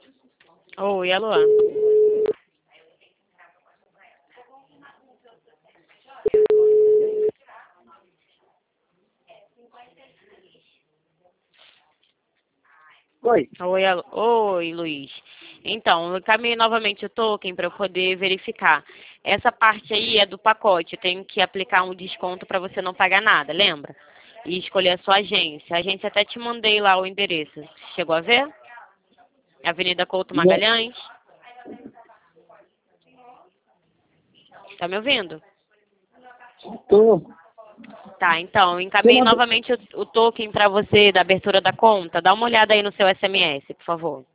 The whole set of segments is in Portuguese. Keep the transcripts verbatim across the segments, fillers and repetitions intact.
Oi, alô? Oi. Oi, alô? Oi, Luiz. Então, eu encaminhei novamente o token para eu poder verificar. Essa parte aí é do pacote. Eu tenho que aplicar um desconto para você não pagar nada, lembra? E escolher a sua agência. A agência até te mandei lá o endereço. Chegou a ver? Avenida Couto Não, Magalhães. Tá me ouvindo? tô. Tá, então, eu Você encaminhei mandou. novamente o, o token para você da abertura da conta. Dá uma olhada aí no seu S M S, por favor.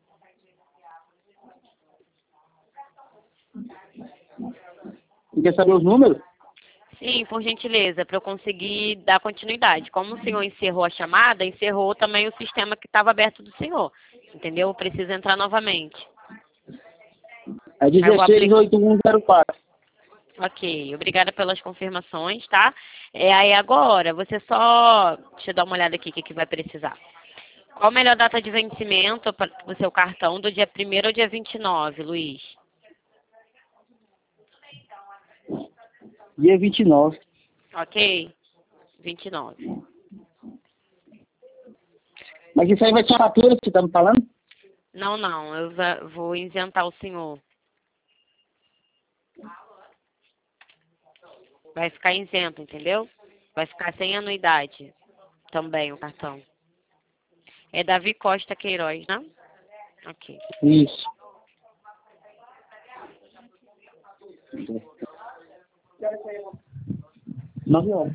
Quer saber os números? Sim, por gentileza, para eu conseguir dar continuidade. Como o senhor encerrou a chamada, encerrou também o sistema que estava aberto do senhor. Entendeu? Precisa entrar novamente. É Aí eu vou dezesseis aplicar. oito um zero quatro. Ok, obrigada pelas confirmações, tá? É, aí agora, você só. Deixa eu dar uma olhada aqui o que, que vai precisar. Qual a melhor data de vencimento para o seu cartão do dia primeiro ao dia vinte e nove, Luiz? Dia vinte e nove. Ok? vinte e nove. Mas isso aí vai ser a fatura que você tá me falando? Não, não, eu va- vou isentar o senhor. Vai ficar isento, entendeu? Vai ficar sem anuidade também o cartão. É Davi Costa Queiroz, né? Ok. Isso. Nove horas.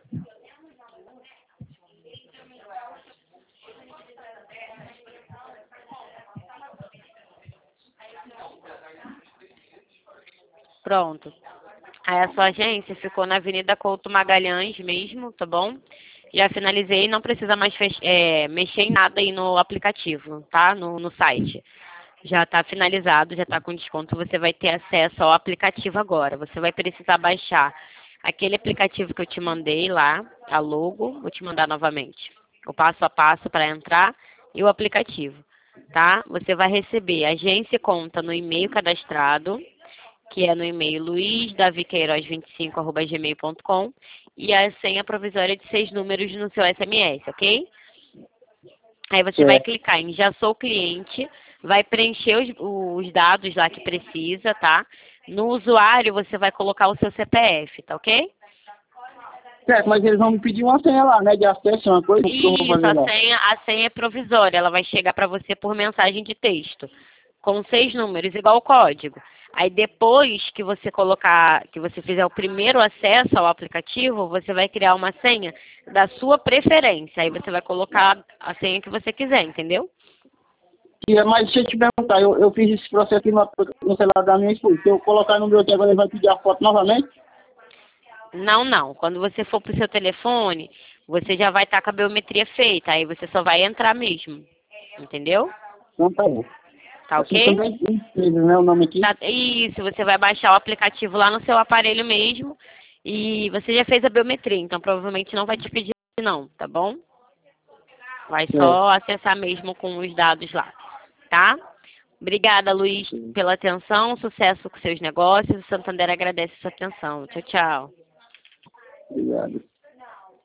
Pronto. Aí a sua agência ficou na Avenida Couto Magalhães mesmo, tá bom? Já finalizei, não precisa mais fech- é, mexer em nada aí no aplicativo, tá? No, no site. Já está finalizado, já está com desconto. Você vai ter acesso ao aplicativo agora. Você vai precisar baixar aquele aplicativo que eu te mandei lá, a logo, vou te mandar novamente. O passo a passo para entrar e o aplicativo, tá? Você vai receber agência e conta no e-mail cadastrado, que é no e-mail luizdaviqueiroz vinte e cinco arroba gmail ponto com, e a senha provisória de seis números no seu S M S, ok? Aí você vai Certo. clicar em Já Sou Cliente, vai preencher os, os dados lá que precisa, tá? No usuário você vai colocar o seu C P F, tá ok? Certo, mas eles vão me pedir uma senha lá, né? De acesso, uma coisa que eu vou Isso, fazer a lá. senha, a senha é provisória, ela vai chegar para você por mensagem de texto, com seis números, igual o código. Aí depois que você colocar, que você fizer o primeiro acesso ao aplicativo, você vai criar uma senha da sua preferência. Aí você vai colocar a senha que você quiser, entendeu? E, mas deixa eu te perguntar, eu, eu fiz esse processo aqui no, no celular da minha esposa. Se eu colocar no meu aqui agora, ele vai pedir a foto novamente? Não, não. Quando você for pro seu telefone, você já vai estar com a biometria feita. Aí você só vai entrar mesmo. Entendeu? Então tá bom. Tá Assim ok? também tem, né? O nome aqui. Tá, isso, você vai baixar o aplicativo lá no seu aparelho mesmo. E você já fez a biometria, então provavelmente não vai te pedir não, tá bom? Vai Certo. só acessar mesmo com os dados lá, tá? Obrigada, Luiz, pela atenção. Sucesso com seus negócios. O Santander agradece a sua atenção. Tchau, tchau. Obrigado.